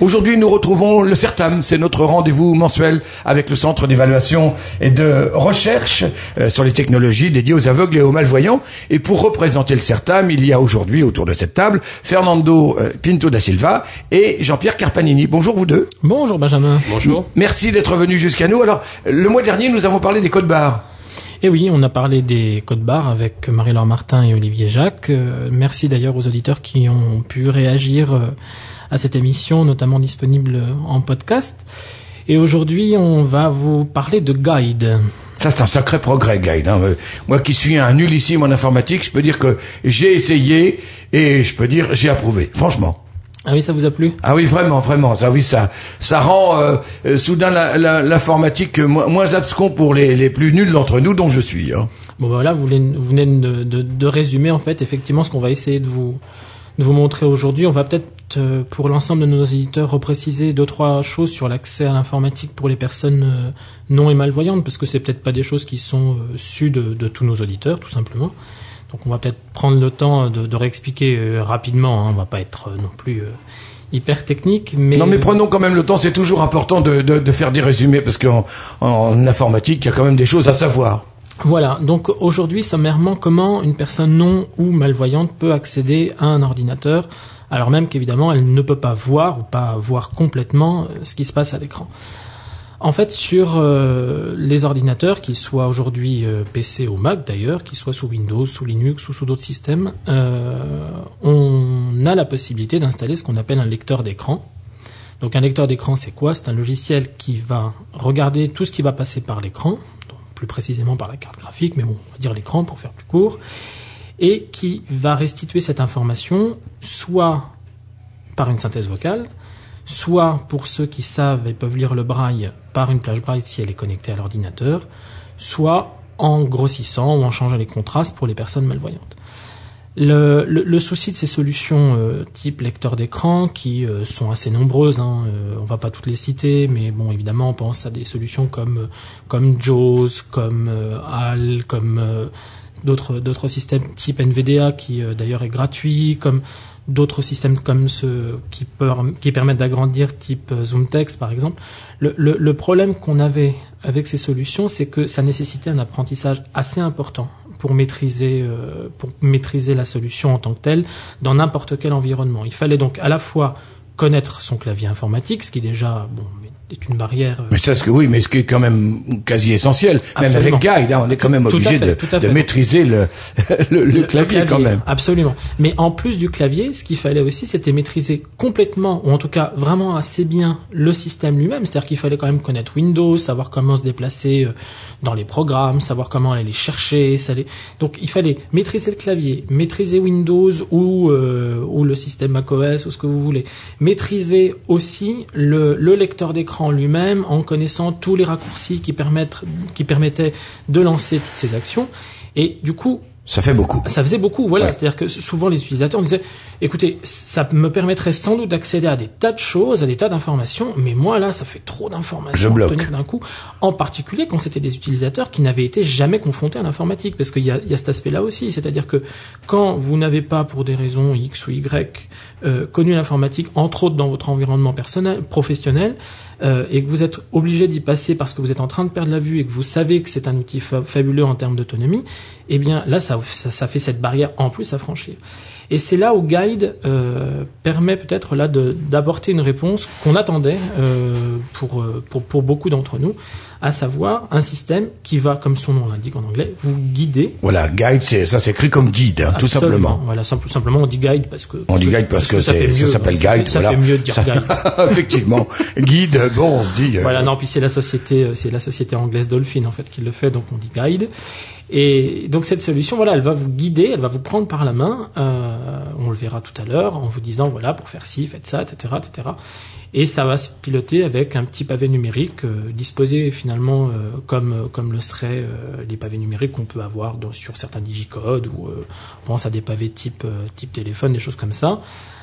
Aujourd'hui, nous retrouvons le CERTAM. C'est notre rendez-vous mensuel avec le Centre d'évaluation et de recherche sur les technologies dédiées aux aveugles et aux malvoyants. Et pour représenter le CERTAM, il y a aujourd'hui autour de cette table Fernando Pinto da Silva et Jean-Pierre Carpanini. Bonjour vous deux. Bonjour Benjamin. Bonjour. Merci d'être venus jusqu'à nous. Alors, le mois dernier, nous avons parlé des codes barres. Et oui, on a parlé des codes barres avec Marie-Laure Martin et Olivier Jacques. Merci d'ailleurs aux auditeurs qui ont pu réagir à cette émission, notamment disponible en podcast. Et aujourd'hui, on va vous parler de Guide. Ça, c'est un sacré progrès, Guide. Moi qui suis un nullissime en informatique, je peux dire que j'ai essayé et je peux dire j'ai approuvé, franchement. Ah oui, ça vous a plu? Ah oui, vraiment. Ça rend soudain l'informatique moins abscon pour les plus nuls d'entre nous, dont je suis. Hein. Bon, voilà, vous venez de résumer en fait effectivement ce qu'on va essayer de vous montrer aujourd'hui. On va peut-être pour l'ensemble de nos éditeurs repréciser 2-3 choses sur l'accès à l'informatique pour les personnes non et malvoyantes, parce que c'est peut-être pas des choses qui sont sues de tous nos auditeurs, tout simplement. Donc on va peut-être prendre le temps de réexpliquer rapidement, hein. On va pas être non plus hyper technique, mais... Non, mais prenons quand même le temps, c'est toujours important de faire des résumés, parce qu'en informatique, il y a quand même des choses à savoir. Voilà, donc aujourd'hui, sommairement, comment une personne non ou malvoyante peut accéder à un ordinateur, alors même qu'évidemment, elle ne peut pas voir ou pas voir complètement ce qui se passe à l'écran. En fait, sur les ordinateurs, qu'ils soient aujourd'hui PC ou Mac d'ailleurs, qu'ils soient sous Windows, sous Linux ou sous d'autres systèmes, on a la possibilité d'installer ce qu'on appelle un lecteur d'écran. Donc un lecteur d'écran, c'est quoi? C'est un logiciel qui va regarder tout ce qui va passer par l'écran, plus précisément par la carte graphique, mais bon, on va dire l'écran pour faire plus court, et qui va restituer cette information soit par une synthèse vocale, soit pour ceux qui savent et peuvent lire le braille par une plage braille si elle est connectée à l'ordinateur, soit en grossissant ou en changeant les contrastes pour les personnes malvoyantes. Le souci de ces solutions type lecteur d'écran, qui sont assez nombreuses, hein, on va pas toutes les citer, mais bon, évidemment, on pense à des solutions comme JAWS, comme HAL, comme d'autres systèmes type NVDA, qui d'ailleurs est gratuit, comme d'autres systèmes comme ceux qui permettent d'agrandir type ZoomText par exemple. Le problème qu'on avait avec ces solutions, c'est que ça nécessitait un apprentissage assez important pour maîtriser la solution en tant que telle dans n'importe quel environnement. Il fallait donc à la fois connaître son clavier informatique, ce qui déjà est une barrière. Mais ça, mais ce qui est quand même quasi essentiel. Même avec Guide, hein, on est quand même obligé de maîtriser le clavier quand même. Absolument. Mais en plus du clavier, ce qu'il fallait aussi, c'était maîtriser complètement, ou en tout cas vraiment assez bien, le système lui-même. C'est-à-dire qu'il fallait quand même connaître Windows, savoir comment se déplacer dans les programmes, savoir comment aller les chercher. Donc il fallait maîtriser le clavier, maîtriser Windows ou le système macOS ou ce que vous voulez. Maîtriser aussi le lecteur d'écran lui-même en connaissant tous les raccourcis qui permettaient de lancer toutes ces actions. Et du coup, ça fait beaucoup. Ça faisait beaucoup, voilà. Ouais. C'est-à-dire que souvent les utilisateurs me disaient, écoutez, ça me permettrait sans doute d'accéder à des tas de choses, à des tas d'informations, mais moi là, ça fait trop d'informations à tenir d'un coup. En particulier quand c'était des utilisateurs qui n'avaient été jamais confrontés à l'informatique, parce qu'il y a cet aspect-là aussi. C'est-à-dire que quand vous n'avez pas, pour des raisons X ou Y, connu l'informatique, entre autres dans votre environnement professionnel, et que vous êtes obligé d'y passer parce que vous êtes en train de perdre la vue et que vous savez que c'est un outil fabuleux en termes d'autonomie, eh bien là ça fait cette barrière en plus à franchir. Et c'est là où Guide permet peut-être là d'apporter une réponse qu'on attendait pour beaucoup d'entre nous, à savoir un système qui va, comme son nom l'indique en anglais, vous guider. Voilà, Guide, ça s'écrit comme guide, hein, tout simplement. Voilà, simplement on dit Guide parce que ça s'appelle Guide. Ça fait mieux de dire Guide. Effectivement, guide. Bon, on se dit. Voilà, non, puis c'est la société anglaise Dolphin en fait qui le fait, donc on dit Guide. Et donc cette solution, voilà, elle va vous guider, elle va vous prendre par la main, on le verra tout à l'heure, en vous disant voilà, pour faire ci, faites ça, etc., etc. Et ça va se piloter avec un petit pavé numérique disposé finalement comme le seraient les pavés numériques qu'on peut avoir sur certains digicodes, ou on pense à des pavés type téléphone, des choses comme ça.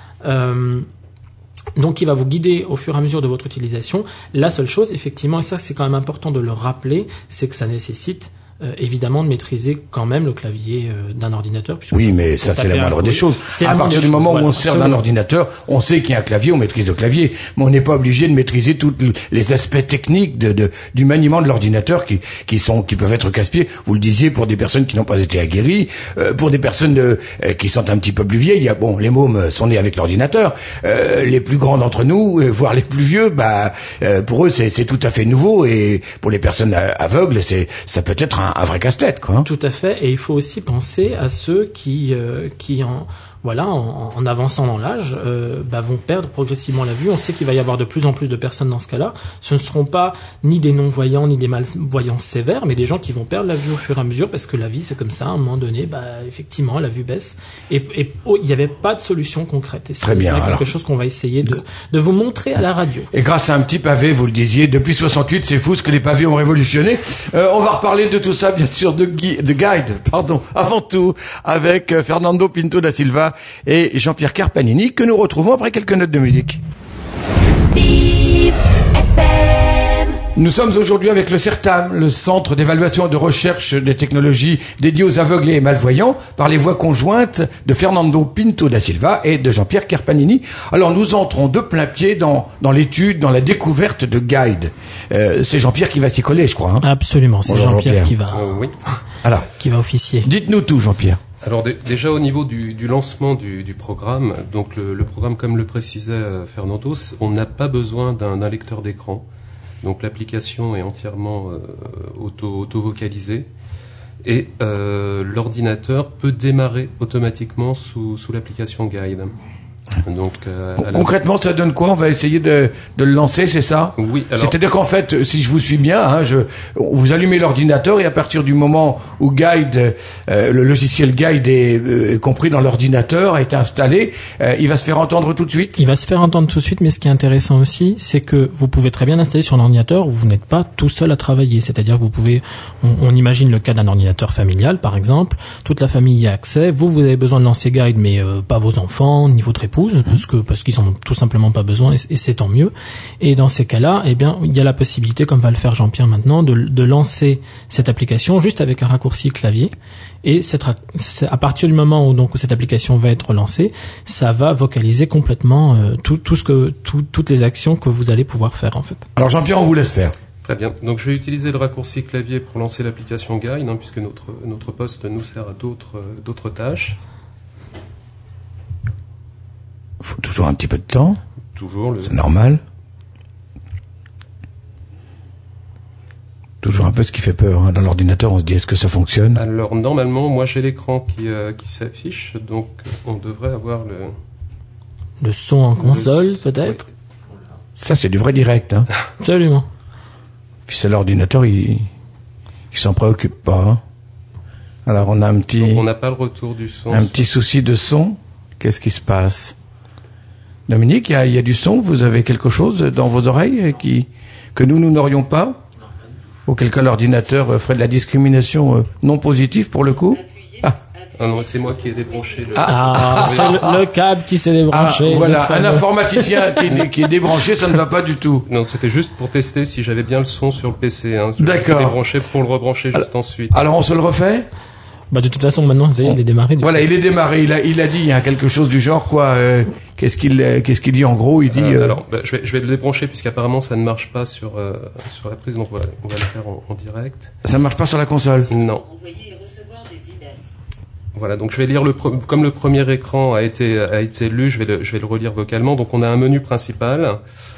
Donc il va vous guider au fur et à mesure de votre utilisation. La seule chose, effectivement, et ça c'est quand même important de le rappeler, c'est que ça nécessite évidemment de maîtriser quand même le clavier d'un ordinateur. Oui, mais ça c'est la moindre des choses. À partir du moment où on se sert d'un ordinateur, on sait qu'il y a un clavier, on maîtrise le clavier, mais on n'est pas obligé de maîtriser tous les aspects techniques du maniement de l'ordinateur qui peuvent être casse-pieds. Vous le disiez, pour des personnes qui n'ont pas été aguerries, pour des personnes qui sont un petit peu plus vieilles. Les mômes sont nés avec l'ordinateur. Les plus grands d'entre nous, voire les plus vieux, pour eux c'est tout à fait nouveau, et pour les personnes aveugles, ça peut être un vrai casse-tête, quoi. Tout à fait, et il faut aussi penser à ceux qui en avançant dans l'âge, vont perdre progressivement la vue. On sait qu'il va y avoir de plus en plus de personnes dans ce cas-là. Ce ne seront pas ni des non-voyants ni des malvoyants sévères, mais des gens qui vont perdre la vue au fur et à mesure, parce que la vie c'est comme ça. À un moment donné, effectivement, la vue baisse. Et il n'y avait pas de solution concrète. Et c'est quelque chose qu'on va essayer de vous montrer à la radio. Et grâce à un petit pavé, vous le disiez, depuis 68, c'est fou ce que les pavés ont révolutionné. On va reparler de tout ça, bien sûr, de guide, avant tout, avec Fernando Pinto da Silva et Jean-Pierre Carpanini, que nous retrouvons après quelques notes de musique. Nous sommes aujourd'hui avec le CERTAM, le Centre d'évaluation et de recherche des technologies dédié aux aveugles et malvoyants, par les voix conjointes de Fernando Pinto da Silva et de Jean-Pierre Carpanini. Alors nous entrons de plein pied dans l'étude, dans la découverte de guide. C'est Jean-Pierre qui va s'y coller, je crois. Hein. Absolument, c'est Bonjour, Jean-Pierre qui va qui va officier. Dites-nous tout, Jean-Pierre. Alors déjà au niveau du lancement du programme, donc le programme, comme le précisait Fernando, on n'a pas besoin d'un lecteur d'écran. Donc l'application est entièrement auto-vocalisée, et l'ordinateur peut démarrer automatiquement sous l'application Guide. Donc concrètement, ça donne quoi? On va essayer de le lancer, c'est ça? Oui. C'est-à-dire qu'en fait, si je vous suis bien, vous allumez l'ordinateur, et à partir du moment où Guide, le logiciel Guide est compris dans l'ordinateur, a été installé, il va se faire entendre tout de suite? Il va se faire entendre tout de suite, mais ce qui est intéressant aussi, c'est que vous pouvez très bien l'installer sur un ordinateur où vous n'êtes pas tout seul à travailler. C'est-à-dire que vous pouvez, on imagine le cas d'un ordinateur familial, par exemple, toute la famille y a accès, vous avez besoin de lancer Guide, mais pas vos enfants, ni votre épouse, parce qu'ils en ont tout simplement pas besoin, et c'est tant mieux. Et dans ces cas-là, il y a la possibilité, comme va le faire Jean-Pierre maintenant, de lancer cette application juste avec un raccourci clavier. Et à partir du moment où cette application va être lancée, ça va vocaliser complètement toutes les actions que vous allez pouvoir faire, en fait. Alors Jean-Pierre, on vous laisse faire. Très bien. Donc je vais utiliser le raccourci clavier pour lancer l'application Guide, puisque notre poste nous sert à d'autres tâches. Faut toujours un petit peu de temps. Toujours. C'est normal. Toujours un peu ce qui fait peur. Dans l'ordinateur, on se dit, est-ce que ça fonctionne? Alors, normalement, moi, j'ai l'écran qui s'affiche, donc on devrait avoir le son en console, peut-être. Ça, c'est du vrai direct. Absolument. Puis c'est l'ordinateur, il s'en préoccupe pas. Alors, on a un petit... Donc, on n'a pas le retour du son. Un petit souci de son. Qu'est-ce qui se passe? Dominique, il y a du son? Vous avez quelque chose dans vos oreilles que nous n'aurions pas? Auquel cas l'ordinateur ferait de la discrimination non positive pour le coup? Ah non, c'est moi qui ai débranché le... c'est le câble qui s'est débranché. Voilà, un informaticien qui est débranché, ça ne va pas du tout. Non, c'était juste pour tester si j'avais bien le son sur le PC. D'accord. Je l'ai débranché pour le rebrancher juste ensuite. Alors on se le refait? De toute façon, maintenant, il est démarré. Voilà, il est démarré. Il a dit, il y a quelque chose du genre, quoi. Qu'est-ce qu'il dit en gros? Il dit. Alors, je vais le débrancher puisqu'apparemment ça ne marche pas sur la prise. Donc on va le faire en direct. Ça ne marche pas sur la console? Non. Envoyer et recevoir des emails. Voilà, donc je vais lire comme le premier écran a été lu, je vais le relire vocalement. Donc on a un menu principal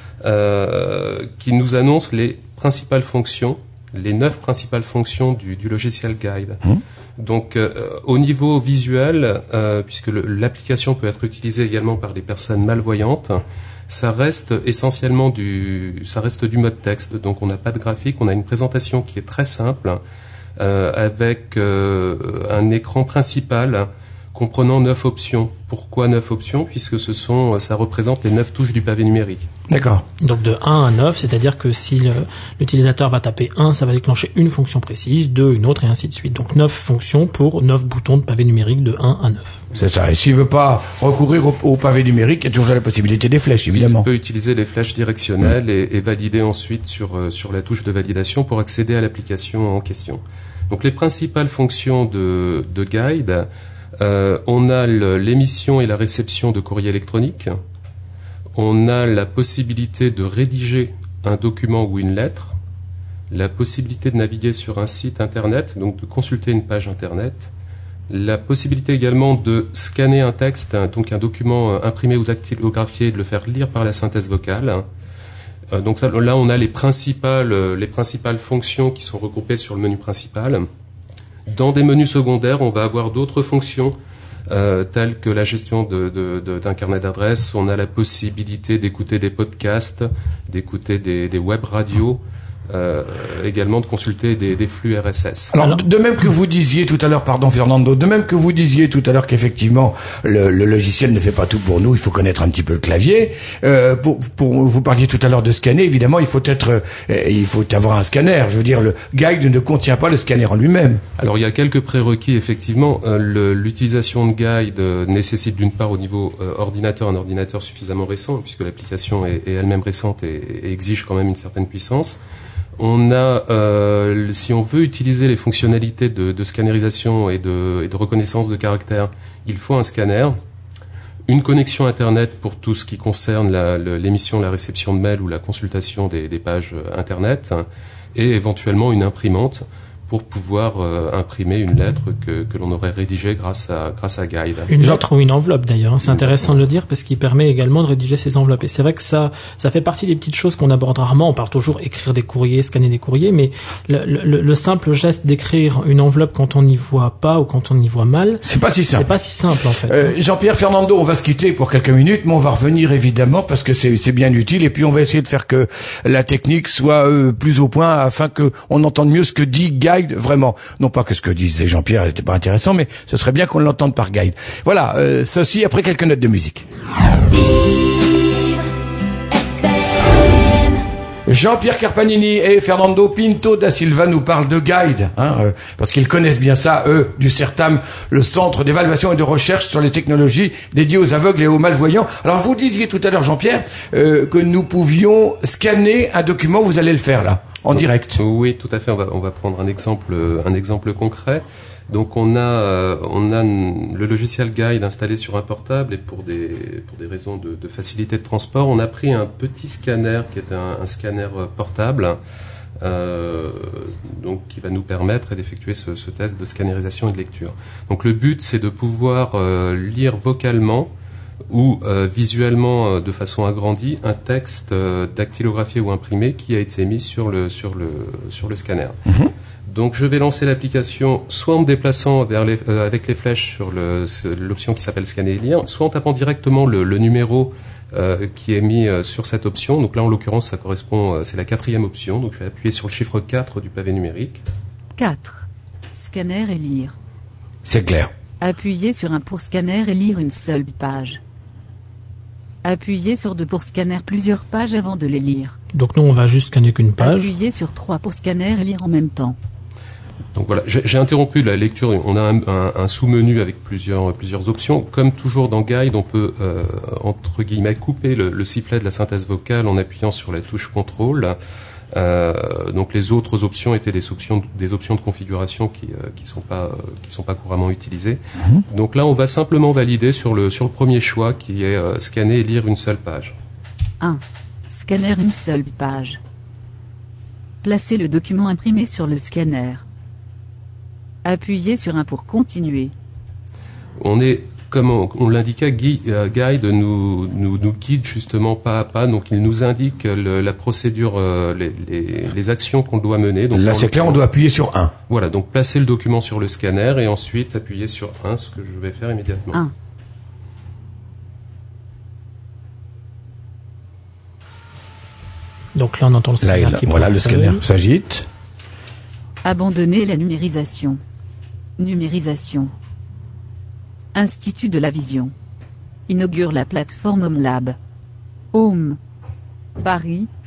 qui nous annonce les principales fonctions, les 9 principales fonctions du logiciel Guide. Donc, au niveau visuel, puisque l'application peut être utilisée également par des personnes malvoyantes, ça reste essentiellement du mode texte. Donc, on n'a pas de graphique, on a une présentation qui est très simple, avec un écran principal comprenant 9 options. Pourquoi 9 options? Puisque ça représente les 9 touches du pavé numérique. D'accord. Donc de 1 à 9, c'est-à-dire que si l'utilisateur va taper 1, ça va déclencher une fonction précise, 2, une autre, et ainsi de suite. Donc 9 fonctions pour 9 boutons de pavé numérique de 1 à 9. C'est ça. Et s'il veut pas recourir au pavé numérique, il y a toujours la possibilité des flèches, évidemment. Il peut utiliser les flèches directionnelles et valider ensuite sur la touche de validation pour accéder à l'application en question. Donc les principales fonctions de Guide, on a l'émission et la réception de courrier électronique. On a la possibilité de rédiger un document ou une lettre, la possibilité de naviguer sur un site internet, donc de consulter une page internet, la possibilité également de scanner un texte, donc un document imprimé ou dactylographié, et de le faire lire par la synthèse vocale. Donc là, on a les principales fonctions qui sont regroupées sur le menu principal. Dans des menus secondaires, on va avoir d'autres fonctions telles que la gestion d'un carnet d'adresses. On a la possibilité d'écouter des podcasts, d'écouter des web radios, également de consulter des flux RSS. Alors, de même que vous disiez tout à l'heure, pardon Fernando, de même que vous disiez tout à l'heure qu'effectivement le logiciel ne fait pas tout pour nous, il faut connaître un petit peu le clavier. Vous parliez tout à l'heure de scanner, évidemment il faut avoir un scanner. Je veux dire, le Guide ne contient pas le scanner en lui-même. Alors il y a quelques prérequis effectivement. L'utilisation de Guide nécessite d'une part au niveau ordinateur un ordinateur suffisamment récent, puisque l'application est elle-même récente et exige quand même une certaine puissance. On a, si on veut utiliser les fonctionnalités de scannerisation et de reconnaissance de caractères, il faut un scanner, une connexion Internet pour tout ce qui concerne l'émission, la réception de mails ou la consultation des pages Internet, et éventuellement une imprimante pour pouvoir imprimer une lettre que l'on aurait rédigée grâce à Guide. Une lettre ou une enveloppe d'ailleurs, c'est intéressant de le dire parce qu'il permet également de rédiger ces enveloppes. Et c'est vrai que ça fait partie des petites choses qu'on aborde rarement. On parle toujours écrire des courriers, scanner des courriers, mais le simple geste d'écrire une enveloppe quand on n'y voit pas ou quand on y voit mal, c'est pas si simple. C'est pas si simple en fait. Jean-Pierre, Fernando, on va se quitter pour quelques minutes, mais on va revenir évidemment parce que c'est bien utile, et puis on va essayer de faire que la technique soit plus au point afin que on entende mieux ce que dit Guide vraiment. Non pas que ce que disait Jean-Pierre n'était pas intéressant, mais ce serait bien qu'on l'entende par Guide. Voilà, ceci après quelques notes de musique. Jean-Pierre Carpanini et Fernando Pinto da Silva nous parlent de Guide, parce qu'ils connaissent bien ça, eux, du CERTAM, le Centre d'évaluation et de recherche sur les technologies dédié aux aveugles et aux malvoyants. Alors vous disiez tout à l'heure, Jean-Pierre, que nous pouvions scanner un document, vous allez le faire là, en direct. Oui, tout à fait, on va prendre un exemple concret. Donc on a le logiciel Guide installé sur un portable, et pour des raisons de facilité de transport, on a pris un petit scanner qui est un scanner portable, donc qui va nous permettre d'effectuer ce test de scannerisation et de lecture. Donc le but, c'est de pouvoir lire vocalement ou visuellement de façon agrandie un texte dactylographié ou imprimé qui a été mis sur le scanner. Mm-hmm. Donc je vais lancer l'application soit en me déplaçant avec les flèches sur l'option qui s'appelle scanner et lire, soit en tapant directement le numéro qui est mis sur cette option. Donc là en l'occurrence ça correspond, c'est la 4e option, donc je vais appuyer sur le chiffre 4 du pavé numérique. 4. Scanner et lire. C'est clair. Appuyez sur 1 pour scanner et lire une seule page. Appuyez sur 2 pour scanner plusieurs pages avant de les lire. Donc nous on va juste scanner qu'une page. Appuyez sur 3 pour scanner et lire en même temps. Donc voilà, j'ai interrompu la lecture. On a un sous-menu avec plusieurs options. Comme toujours dans Guide, on peut entre guillemets couper le sifflet de la synthèse vocale en appuyant sur la touche contrôle. Donc les autres options étaient des options de configuration qui sont pas couramment utilisées. Mmh. Donc là, on va simplement valider sur le premier choix qui est scanner et lire une seule page. 1. Scanner une seule page. Placez le document imprimé sur le scanner. Appuyez sur 1 pour continuer. Comme on l'indiquait, Guide nous guide justement pas à pas, donc il nous indique la procédure, les actions qu'on doit mener. Donc là c'est clair, on doit appuyer sur 1. Voilà, donc placer le document sur le scanner et ensuite appuyer sur 1, ce que je vais faire immédiatement. 1. Donc là on entend le scanner le scanner s'agite. Abandonner la numérisation. Numérisation. Institut de la vision. Inaugure la plateforme Home Lab. Home. Paris,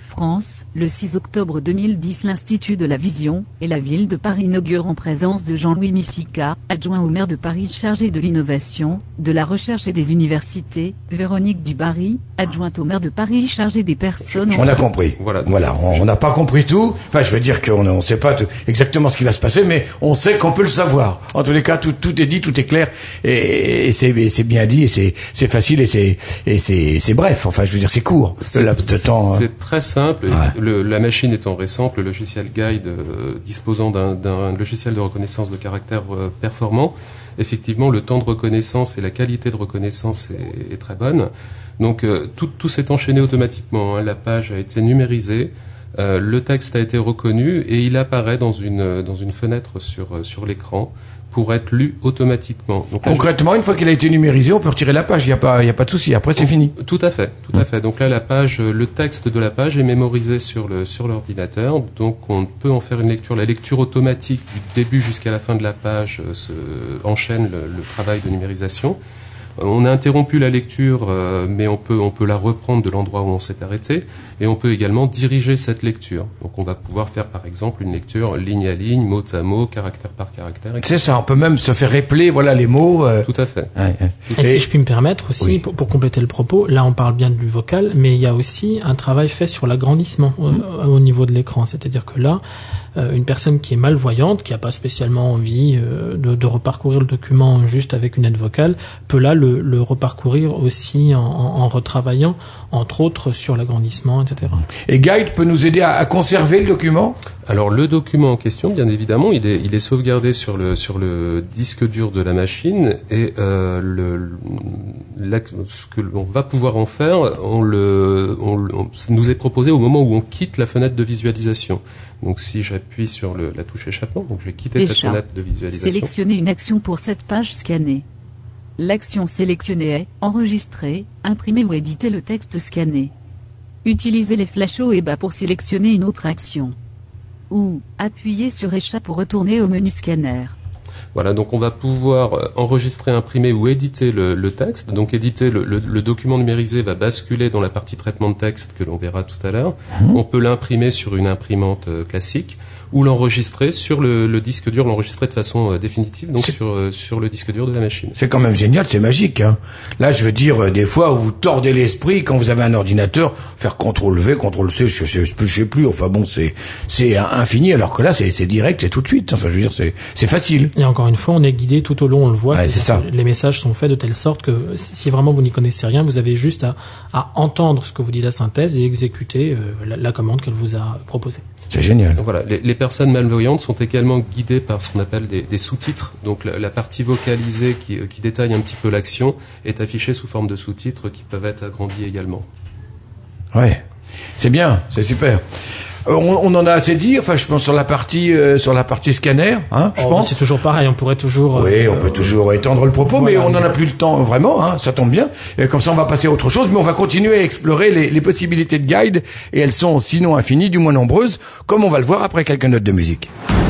France, le 6 octobre 2010, l'Institut de la Vision et la Ville de Paris inaugurent en présence de Jean-Louis Missica, adjoint au maire de Paris chargé de l'innovation, de la recherche et des universités, Véronique Dubarry, adjointe au maire de Paris chargée des personnes... On a compris. Voilà, on n'a pas compris tout. Enfin, je veux dire qu'on ne sait pas exactement ce qui va se passer, mais on sait qu'on peut le savoir. En tous les cas, tout est dit, tout est clair, et c'est bien dit, et c'est facile, et c'est bref. Enfin, je veux dire, c'est court. Le laps de temps. C'est très simple. Ouais. La machine étant récente, le logiciel Guide disposant d'un logiciel de reconnaissance de caractère performant, effectivement, le temps de reconnaissance et la qualité de reconnaissance est très bonne. Donc, tout s'est enchaîné automatiquement. Hein. La page a été numérisée, le texte a été reconnu et il apparaît dans une fenêtre sur l'écran pour être lu automatiquement. Donc, concrètement, une fois qu'il a été numérisé, on peut retirer la page. Il y a pas de souci. Après, c'est fini. Tout à fait. Donc là, le texte de la page est mémorisé sur l'ordinateur. Donc, on peut en faire une lecture. La lecture automatique du début jusqu'à la fin de la page enchaîne le travail de numérisation. On a interrompu la lecture, mais on peut la reprendre de l'endroit où on s'est arrêté, et on peut également diriger cette lecture. Donc on va pouvoir faire par exemple une lecture ligne à ligne, mot à mot, caractère par caractère. C'est ça, on peut même se faire épeler, les mots. Tout à fait. Et si je puis me permettre aussi, oui. pour compléter le propos, là on parle bien du vocal, mais il y a aussi un travail fait sur l'agrandissement au niveau de l'écran. C'est-à-dire que là, une personne qui est malvoyante, qui n'a pas spécialement envie de reparcourir le document juste avec une aide vocale, peut là le reparcourir aussi en retravaillant, entre autres, sur l'agrandissement, etc. Et Guide peut nous aider à conserver le document ? Alors le document en question, bien évidemment, il est sauvegardé sur le disque dur de la machine, et ce que l'on va pouvoir en faire, nous est proposé au moment où on quitte la fenêtre de visualisation. Donc si j'appuie sur la touche échappement, donc je vais quitter cette fenêtre de visualisation. Sélectionnez une action pour cette page scannée. L'action sélectionnée est enregistrer, imprimer ou éditer le texte scanné. Utilisez les flèches haut et bas pour sélectionner une autre action. Ou appuyez sur Échappe pour retourner au menu scanner. Voilà, donc on va pouvoir enregistrer, imprimer ou éditer le texte. Donc éditer le document numérisé va basculer dans la partie traitement de texte que l'on verra tout à l'heure. On peut l'imprimer sur une imprimante classique, ou l'enregistrer sur le disque dur, l'enregistrer de façon définitive, donc sur le disque dur de la machine. C'est quand même génial, c'est magique. Hein. Là, je veux dire, des fois, vous tordez l'esprit quand vous avez un ordinateur, faire CTRL-V, CTRL-C, je sais plus. Enfin bon, c'est infini, alors que là, c'est direct, c'est tout de suite. Enfin, je veux dire, c'est facile. Et encore une fois, on est guidé tout au long, on le voit. Ouais, c'est ça. Les messages sont faits de telle sorte que si vraiment vous n'y connaissez rien, vous avez juste à entendre ce que vous dit la synthèse et exécuter la commande qu'elle vous a proposée. C'est génial. Donc voilà, les personnes malvoyantes sont également guidées par ce qu'on appelle des sous-titres. Donc la partie vocalisée qui détaille un petit peu l'action est affichée sous forme de sous-titres qui peuvent être agrandis également. Ouais, c'est bien, c'est super. On en a assez dit, enfin je pense sur la partie scanner, hein, je pense. C'est toujours pareil, on pourrait toujours. Oui, on peut toujours étendre le propos, voilà, mais on n'en a plus le temps vraiment, hein, ça tombe bien. Et comme ça, on va passer à autre chose, mais on va continuer à explorer les possibilités de Guide, et elles sont sinon infinies, du moins nombreuses, comme on va le voir après quelques notes de musique.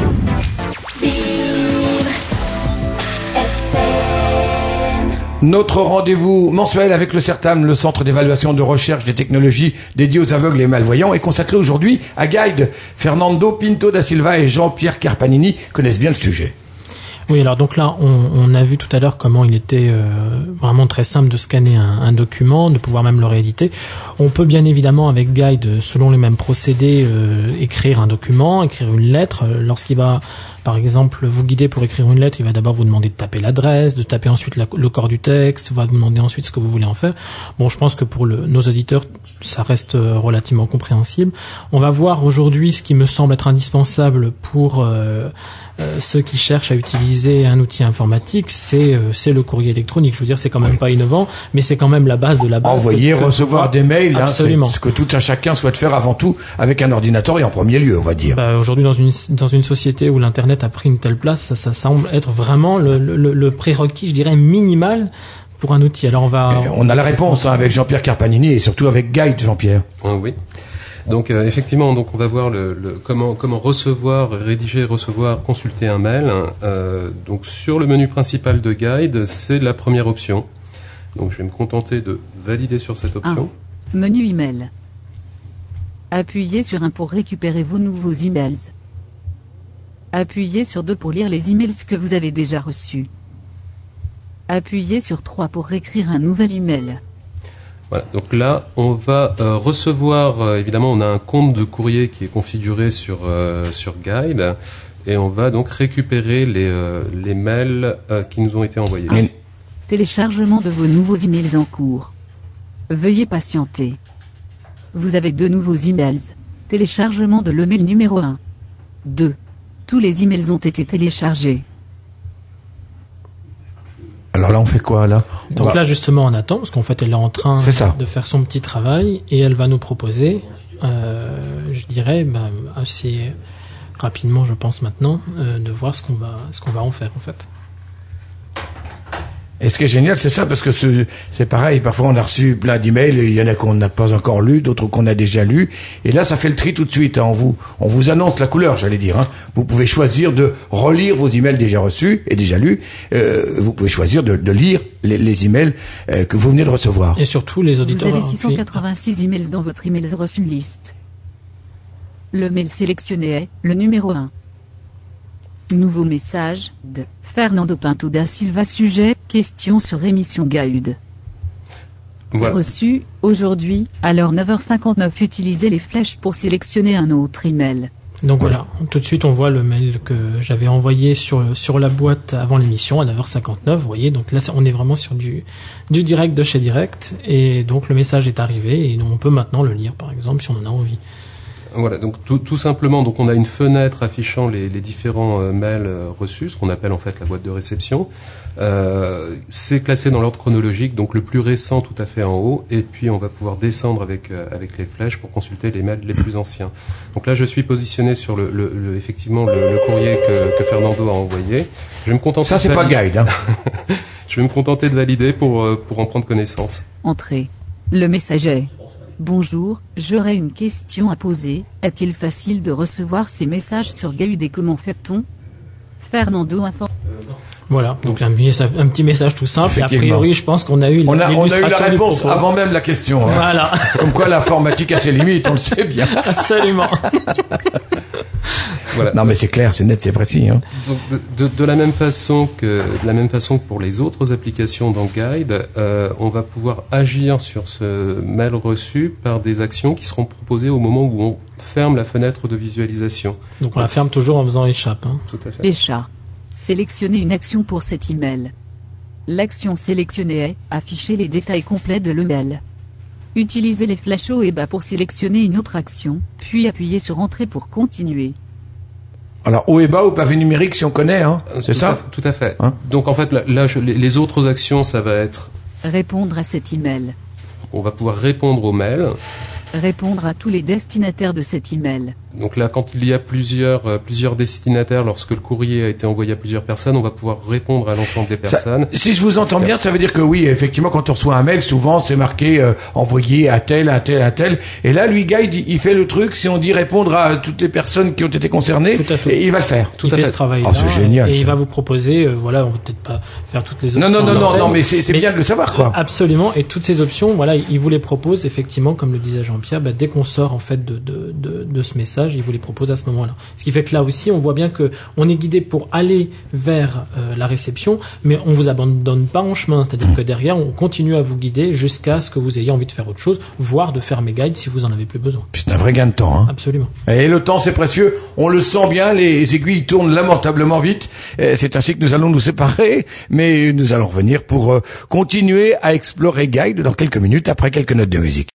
Notre rendez-vous mensuel avec le CERTAM, le Centre d'évaluation de recherche des technologies dédié aux aveugles et malvoyants, est consacré aujourd'hui à Guide. Fernando Pinto da Silva et Jean-Pierre Carpanini connaissent bien le sujet. Oui, alors donc là, on a vu tout à l'heure comment il était vraiment très simple de scanner un document, de pouvoir même le rééditer. On peut bien évidemment avec Guide, selon les mêmes procédés, écrire un document, écrire une lettre. Lorsqu'il va, par exemple, vous guider pour écrire une lettre, il va d'abord vous demander de taper l'adresse, de taper ensuite le corps du texte, va vous demander ensuite ce que vous voulez en faire. Bon, je pense que pour nos auditeurs, ça reste relativement compréhensible. On va voir aujourd'hui ce qui me semble être indispensable pour ceux qui cherchent à utiliser un outil informatique, c'est le courrier électronique. Je veux dire, c'est quand même pas innovant, mais c'est quand même la base de la base. Envoyer, recevoir des mails, absolument. Hein, c'est ce que tout un chacun souhaite faire avant tout avec un ordinateur et en premier lieu, on va dire. Aujourd'hui, dans une société où l'internet a pris une telle place, ça semble être vraiment le prérequis, je dirais, minimal pour un outil. Alors on a la réponse avec Jean-Pierre Carpanini et surtout avec Guide, Jean-Pierre. Oui. Donc effectivement, on va voir comment recevoir, rédiger, recevoir, consulter un mail. Donc sur le menu principal de Guide, c'est la première option. Donc je vais me contenter de valider sur cette option. Menu email. Appuyez sur 1 pour récupérer vos nouveaux emails. Appuyez sur 2 pour lire les emails que vous avez déjà reçus. Appuyez sur 3 pour réécrire un nouvel email. Voilà, donc là, on va recevoir, évidemment, on a un compte de courrier qui est configuré sur Guide, et on va donc récupérer les mails qui nous ont été envoyés. Téléchargement de vos nouveaux emails en cours. Veuillez patienter. Vous avez 2 nouveaux emails. Téléchargement de l'email numéro 1. 2. Tous les emails ont été téléchargés. Alors là, on fait quoi, là? Donc là, justement, on attend, parce qu'en fait, elle est en train de faire son petit travail, et elle va nous proposer, je dirais, assez rapidement, je pense maintenant, de voir ce qu'on va en faire, en fait. Et ce qui est génial, c'est ça, parce que c'est pareil, parfois on a reçu plein d'emails, il y en a qu'on n'a pas encore lu, d'autres qu'on a déjà lus, et là ça fait le tri tout de suite, hein. On vous annonce la couleur, j'allais dire, hein. Vous pouvez choisir de relire vos emails déjà reçus et déjà lus, vous pouvez choisir de lire les emails que vous venez de recevoir. Et surtout les auditeurs... Vous avez 686 emails dans votre emails reçu liste. Le mail sélectionné est le numéro 1. Nouveau message de Fernando Pinto da Silva, sujet, question sur émission Guide. Voilà. Reçu, aujourd'hui, alors 9h59, utilisez les flèches pour sélectionner un autre email. Donc voilà, tout de suite on voit le mail que j'avais envoyé sur la boîte avant l'émission à 9h59, vous voyez, donc là on est vraiment sur du direct de chez Direct, et donc le message est arrivé, et on peut maintenant le lire par exemple si on en a envie. Voilà, donc tout simplement, donc on a une fenêtre affichant les différents mails reçus, ce qu'on appelle en fait la boîte de réception. C'est classé dans l'ordre chronologique, donc le plus récent tout à fait en haut, et puis on va pouvoir descendre avec les flèches pour consulter les mails les plus anciens. Donc là, je suis positionné sur effectivement le courrier que Fernando a envoyé. Je vais me contenter. Ça, c'est pas Guide, hein. Je vais me contenter de valider pour en prendre connaissance. Entrée. Le messager. Bonjour, j'aurais une question à poser. Est-il facile de recevoir ces messages sur Guide et comment fait-on? Fernando informe. Voilà, donc un petit message tout simple. Et a priori, je pense qu'on a eu la réponse avant même la question. Hein. Voilà. Comme quoi l'informatique a ses limites, on le sait bien. Absolument. Voilà. Non mais c'est clair, c'est net, c'est précis. Hein. Donc de la même façon que pour les autres applications dans Guide, on va pouvoir agir sur ce mail reçu par des actions qui seront proposées au moment où on ferme la fenêtre de visualisation. Donc on la ferme toujours en faisant échappe. Hein. Tout à fait. Échappe. Sélectionnez une action pour cet email. L'action sélectionnée est afficher les détails complets de l'email. Utilisez les flèches haut et bas pour sélectionner une autre action, puis appuyez sur Entrée pour continuer. Alors haut et bas au pavé numérique si on connaît, hein, c'est ça? Tout à fait. Hein? Donc en fait là les autres actions, ça va être répondre à cet email. On va pouvoir répondre au mail. Répondre à tous les destinataires de cet email. Donc là, quand il y a plusieurs destinataires, lorsque le courrier a été envoyé à plusieurs personnes, on va pouvoir répondre à l'ensemble des personnes. Si je vous entends bien, ça veut dire que oui, effectivement, quand on reçoit un mail, souvent c'est marqué envoyé à tel, à tel, à tel. Et là, lui, Guide, il fait le truc. Si on dit répondre à toutes les personnes qui ont été concernées, et il va le faire. Il fait ce travail-là. Oh, c'est génial. Et il va vous proposer, voilà, on va peut-être pas faire toutes les options. Non, mais c'est bien de le savoir, quoi. Absolument. Et toutes ces options, voilà, il vous les propose effectivement, comme le disait Jean-Pierre, dès qu'on sort en fait de ce message, il vous les propose à ce moment-là. Ce qui fait que là aussi, on voit bien que on est guidé pour aller vers la réception, mais on vous abandonne pas en chemin. C'est-à-dire que derrière, on continue à vous guider jusqu'à ce que vous ayez envie de faire autre chose, voire de fermer Guide si vous en avez plus besoin. C'est un vrai gain de temps. Hein. Absolument. Et le temps, c'est précieux. On le sent bien. Les aiguilles tournent lamentablement vite. C'est ainsi que nous allons nous séparer, mais nous allons revenir pour continuer à explorer Guide dans quelques minutes après quelques notes de musique.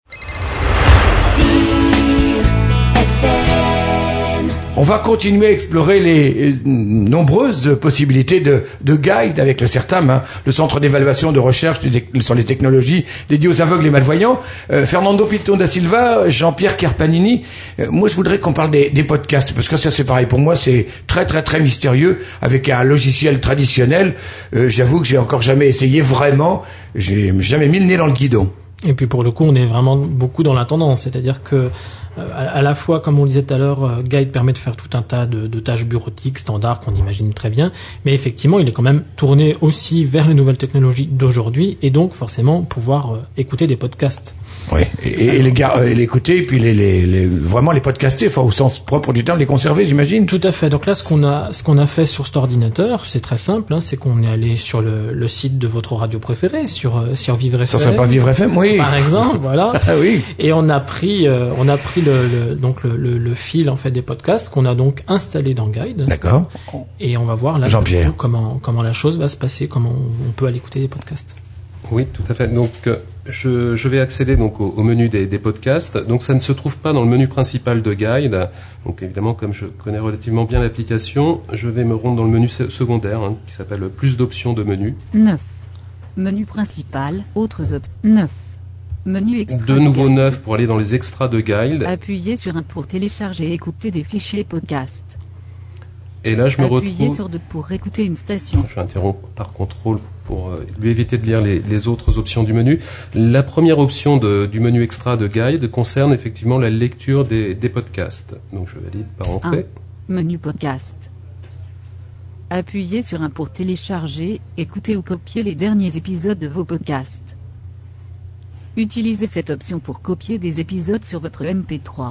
On va continuer à explorer les nombreuses possibilités de Guide avec le CERTAM, hein, le Centre d'évaluation de recherche sur les technologies dédié aux aveugles et malvoyants. Fernando Pinto da Silva, Jean-Pierre Carpanini. Moi, je voudrais qu'on parle des podcasts, parce que ça, c'est pareil. Pour moi, c'est très, très, très mystérieux. Avec un logiciel traditionnel, j'avoue que j'ai encore jamais essayé vraiment. J'ai jamais mis le nez dans le guidon. Et puis pour le coup, on est vraiment beaucoup dans la tendance, c'est-à-dire que à la fois, comme on le disait tout à l'heure, Guide permet de faire tout un tas de tâches bureautiques standards qu'on imagine très bien, mais effectivement, il est quand même tourné aussi vers les nouvelles technologies d'aujourd'hui et donc forcément pouvoir écouter des podcasts. Oui, et l'écouter, et puis vraiment les podcaster, enfin au sens propre du terme, les conserver, j'imagine. Tout à fait. Donc là, ce qu'on a fait sur cet ordinateur, c'est très simple, hein, c'est qu'on est allé sur le site de votre radio préférée, sur Vivre FM. Ça serait pas Vivre FM, oui. Par exemple, voilà. Ah oui. Et on a pris le fil en fait des podcasts qu'on a donc installé dans Guide. D'accord. Et on va voir là Jean-Pierre comment la chose va se passer, comment on peut aller écouter des podcasts. Oui, tout à fait. Donc, je vais accéder donc au menu des podcasts. Donc, ça ne se trouve pas dans le menu principal de Guide. Donc, évidemment, comme je connais relativement bien l'application, je vais me rendre dans le menu secondaire, qui s'appelle plus d'options de menu. 9. Menu principal, autres options. 9. Menu extra. De nouveau 9 pour aller dans les extras de Guide. Appuyez sur 1 pour télécharger et écouter des fichiers podcast. Et là, je me retrouve... Appuyez sur 2 pour écouter une station. Je vais interrompre par contrôle pour lui éviter de lire les autres options du menu. La première option du menu extra de Guide concerne effectivement la lecture des podcasts. Donc, je valide par entrée. 1. Menu podcast. Appuyez sur 1 pour télécharger, écouter ou copier les derniers épisodes de vos podcasts. Utilisez cette option pour copier des épisodes sur votre MP3.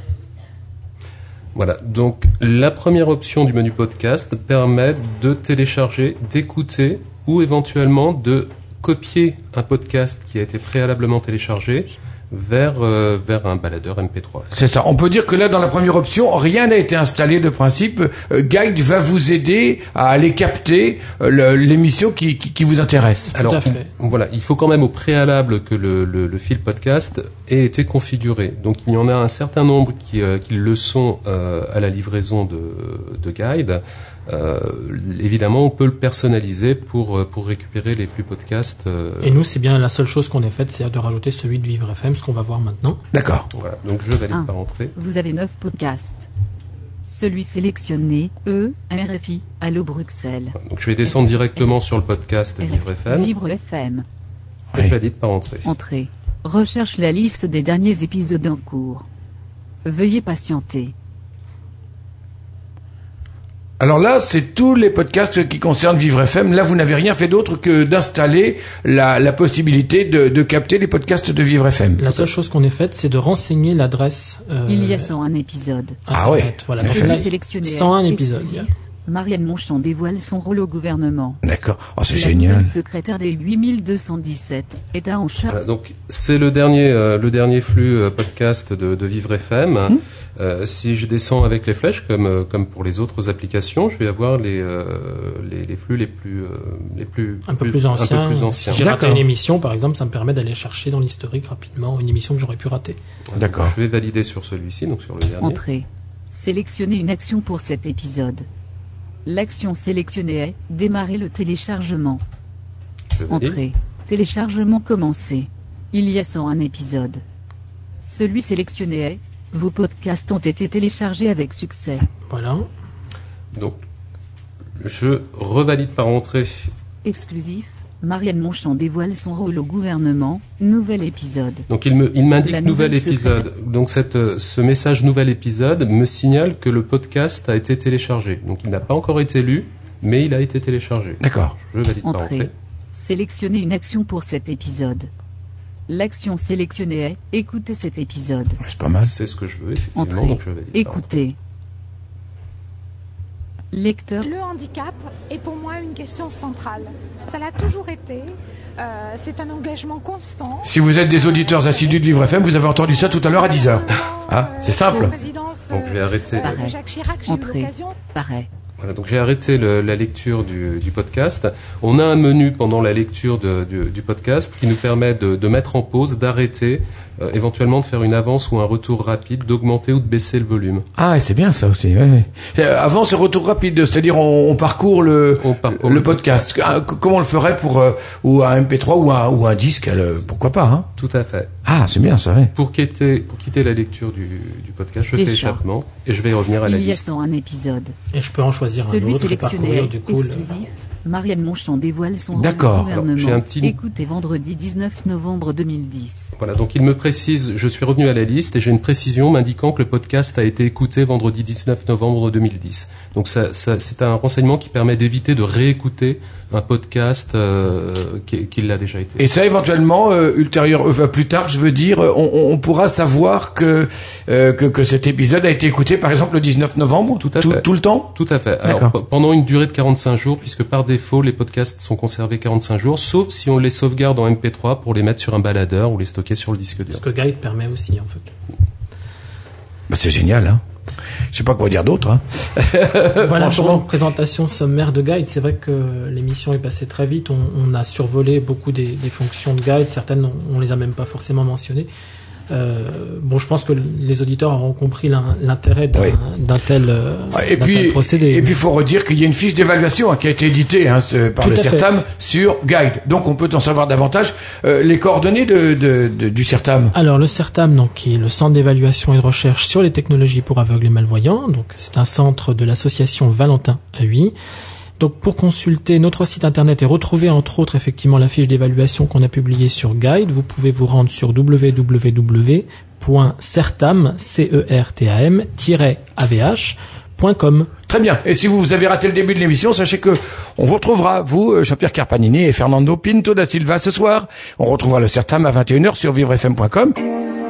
Voilà, donc la première option du menu podcast permet de télécharger, d'écouter ou éventuellement de copier un podcast qui a été préalablement téléchargé vers un baladeur MP3. C'est ça. On peut dire que là, dans la première option, rien n'a été installé de principe. Guide va vous aider à aller capter l'émission qui vous intéresse. Tout à fait. Voilà, il faut quand même au préalable que le fil podcast ait été configuré. Donc il y en a un certain nombre qui le sont à la livraison de Guide. Évidemment, on peut le personnaliser pour récupérer les flux podcasts. Et nous, c'est bien la seule chose qu'on ait faite, c'est-à-dire de rajouter celui de Vivre FM, ce qu'on va voir maintenant. D'accord. Voilà, donc je valide par entrée. Vous avez 9 podcasts. Celui sélectionné, RFI, Allo Bruxelles. Donc je vais descendre directement sur le podcast Vivre FM. Vivre FM. Et je valide par entrée. Entrée. Recherche la liste des derniers épisodes en cours. Veuillez patienter. Alors là, c'est tous les podcasts qui concernent Vivre FM. Là, vous n'avez rien fait d'autre que d'installer la possibilité de capter les podcasts de Vivre FM. La seule chose qu'on ait faite, c'est de renseigner l'adresse. Il y a 101 épisodes. Ah ouais. Voilà. Donc là, sélectionné 101 épisodes. Marianne Monchon dévoile son rôle au gouvernement. D'accord. Oh, c'est La génial. Secrétaire des 8217 est en charge. Voilà, donc c'est le dernier flux podcast de Vivre FM. Si je descends avec les flèches, comme pour les autres applications, je vais avoir les flux les plus anciens. Si j'ai raté une émission, par exemple, ça me permet d'aller chercher dans l'historique rapidement une émission que j'aurais pu rater. D'accord. Je vais valider sur celui-ci, donc sur le dernier. Entrée. Sélectionnez une action pour cet épisode. L'action sélectionnée est démarrer le téléchargement. Entrée. Téléchargement commencé. Il y a 101 épisodes. Celui sélectionné est vos podcasts ont été téléchargés avec succès. Voilà. Donc, je revalide par entrée. Exclusif. Marianne Monchon dévoile son rôle au gouvernement. Nouvel épisode. Donc il m'indique nouvel épisode. Donc ce message nouvel épisode me signale que le podcast a été téléchargé. Donc il n'a pas encore été lu, mais il a été téléchargé. D'accord. Je valide par entrée. Sélectionnez une action pour cet épisode. L'action sélectionnée est écoutez cet épisode. C'est pas mal. C'est ce que je veux effectivement. Entrée. Donc je valide. Écoutez. Lecteur. Le handicap est pour moi une question centrale. Ça l'a toujours été. C'est un engagement constant. Si vous êtes des auditeurs assidus de Vivre FM, vous avez entendu ça tout à l'heure à 10h. Ah, c'est simple. Donc je vais arrêter. Pareil. Jacques Chirac, j'ai eu Entrée. l'occasion. Pareil. Voilà, donc j'ai arrêté la lecture du podcast. On a un menu pendant la lecture du podcast qui nous permet de mettre en pause, d'arrêter, éventuellement de faire une avance ou un retour rapide, d'augmenter ou de baisser le volume. Ah, c'est bien ça aussi. Ouais. Avant, c'est retour rapide, c'est-à-dire on parcourt le podcast. Comment on le ferait pour ou un MP3 ou un disque, pourquoi pas, hein? Tout à fait. Ah, c'est bien ça. Ouais. Pour quitter la lecture du podcast, je fais échappement et je vais y revenir à la Il y a liste. 101 épisodes. Et je peux en choisir Celui un autre et sélectionné parcourir est du coup exclusif. Marianne Monchamp dévoile son D'accord. gouvernement. Écoutez vendredi 19 novembre 2010. Voilà, donc il me précise, je suis revenu à la liste et j'ai une précision m'indiquant que le podcast a été écouté vendredi 19 novembre 2010. Donc ça c'est un renseignement qui permet d'éviter de réécouter un podcast qui l'a déjà été. Et ça, éventuellement, plus tard, je veux dire, on pourra savoir que cet épisode a été écouté, par exemple, le 19 novembre. Tout à fait. Tout le temps. Tout à fait. Alors, pendant une durée de 45 jours, puisque par défaut, les podcasts sont conservés 45 jours, sauf si on les sauvegarde en MP3 pour les mettre sur un baladeur ou les stocker sur le disque dur. Ce que Guide permet aussi, en fait. Bah, c'est génial, hein. Je sais pas quoi dire d'autre, hein. Voilà, pour une présentation sommaire de Guide. C'est vrai que l'émission est passée très vite. On a survolé beaucoup des fonctions de Guide. Certaines, on les a même pas forcément mentionnées. Je pense que les auditeurs auront compris l'intérêt d'un tel procédé. Et puis, il faut redire qu'il y a une fiche d'évaluation qui a été éditée par le CERTAM sur Guide. Donc, on peut en savoir davantage. Les coordonnées du CERTAM. Alors, le CERTAM, donc, qui est le Centre d'évaluation et de recherche sur les technologies pour aveugles et malvoyants. Donc, c'est un centre de l'association Valentin à Huy. Donc, pour consulter notre site internet et retrouver entre autres effectivement la fiche d'évaluation qu'on a publiée sur Guide, vous pouvez vous rendre sur www.certam-avh.com. Très bien. Et si vous avez raté le début de l'émission, sachez que on vous retrouvera, vous, Jean-Pierre Carpanini et Fernando Pinto da Silva ce soir. On retrouvera le CERTAM à 21h sur vivrefm.com.